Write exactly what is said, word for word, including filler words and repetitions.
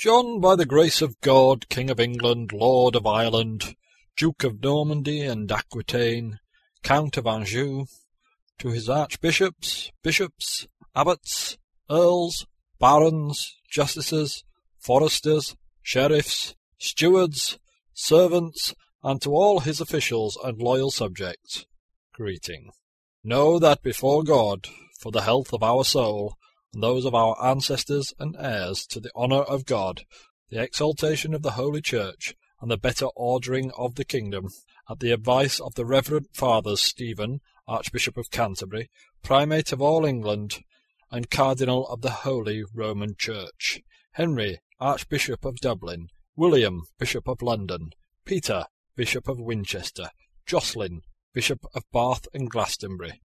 John, by the grace of God, King of England, Lord of Ireland, Duke of Normandy and Aquitaine, Count of Anjou, to his archbishops, bishops, abbots, earls, barons, justices, foresters, sheriffs, stewards, servants, and to all his officials and loyal subjects, greeting. Know that before God, for the health of our soul, and those of our ancestors and heirs, to the honour of God, the exaltation of the Holy Church, and the better ordering of the kingdom, at the advice of the Reverend Fathers Stephen, Archbishop of Canterbury, Primate of all England, and Cardinal of the Holy Roman Church, Henry, Archbishop of Dublin, William, Bishop of London, Peter, Bishop of Winchester, Jocelyn, Bishop of Bath and Glastonbury,